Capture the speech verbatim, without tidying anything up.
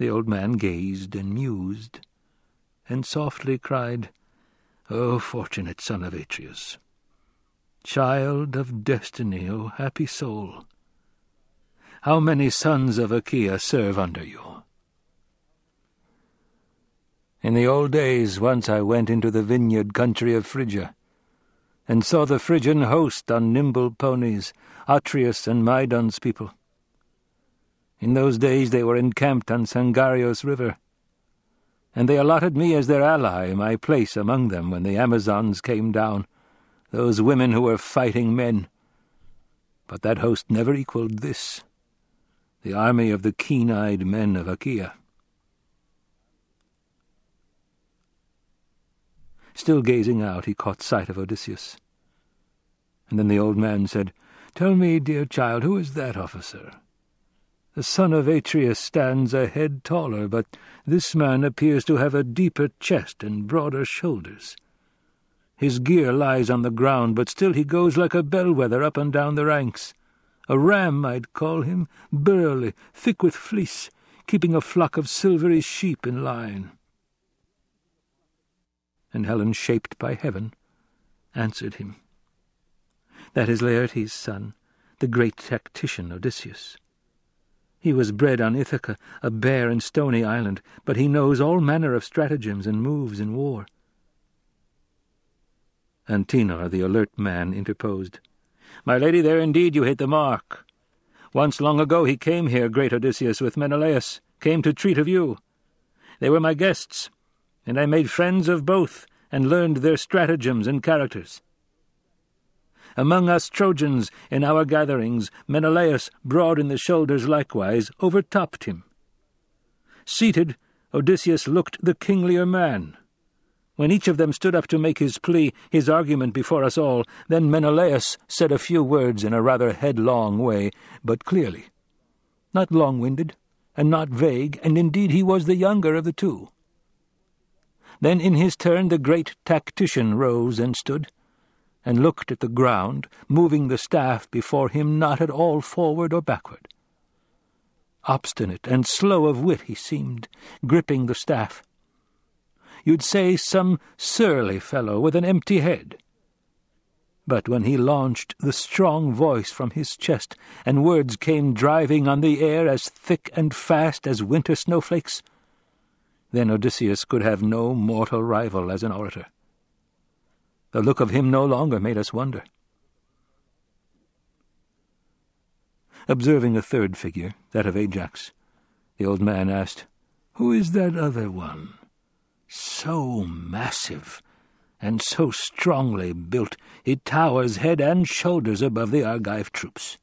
The old man gazed and mused, and softly cried, "O fortunate son of Atreus! Child of destiny, O happy soul! How many sons of Achaea serve under you?" "In the old days once I went into the vineyard country of Phrygia, and saw the Phrygian host on nimble ponies, Atreus and Mydon's people. In those days they were encamped on Sangarios River, and they allotted me as their ally my place among them when the Amazons came down, those women who were fighting men. But that host never equaled this, the army of the keen-eyed men of Achaea." Still gazing out, he caught sight of Odysseus. And then the old man said, "Tell me, dear child, who is that officer? The son of Atreus stands a head taller, but this man appears to have a deeper chest and broader shoulders. His gear lies on the ground, but still he goes like a bellwether up and down the ranks. A ram, I'd call him, burly, thick with fleece, keeping a flock of silvery sheep in line." And Helen, shaped by heaven, answered him. "That is Laertes' son, the great tactician Odysseus. He was bred on Ithaca, a bare and stony island, but he knows all manner of stratagems and moves in war." Antenor, the alert man, interposed. "My lady, there indeed you hit the mark. Once long ago he came here, great Odysseus, with Menelaus, came to treat of you. They were my guests, and I made friends of both, and learned their stratagems and characters. Among us Trojans, in our gatherings, Menelaus, broad in the shoulders likewise, overtopped him. Seated, Odysseus looked the kinglier man. When each of them stood up to make his plea, his argument before us all, then Menelaus said a few words in a rather headlong way, but clearly. Not long-winded, and not vague, and indeed he was the younger of the two. Then in his turn the great tactician rose and stood, and looked at the ground, moving the staff before him not at all forward or backward. Obstinate and slow of wit he seemed, gripping the staff. You'd say some surly fellow with an empty head. But when he launched the strong voice from his chest, and words came driving on the air as thick and fast as winter snowflakes, then Odysseus could have no mortal rival as an orator. The look of him no longer made us wonder. Observing a third figure, that of Ajax, the old man asked, "Who is that other one? So massive, and so strongly built, he towers head and shoulders above the Argive troops."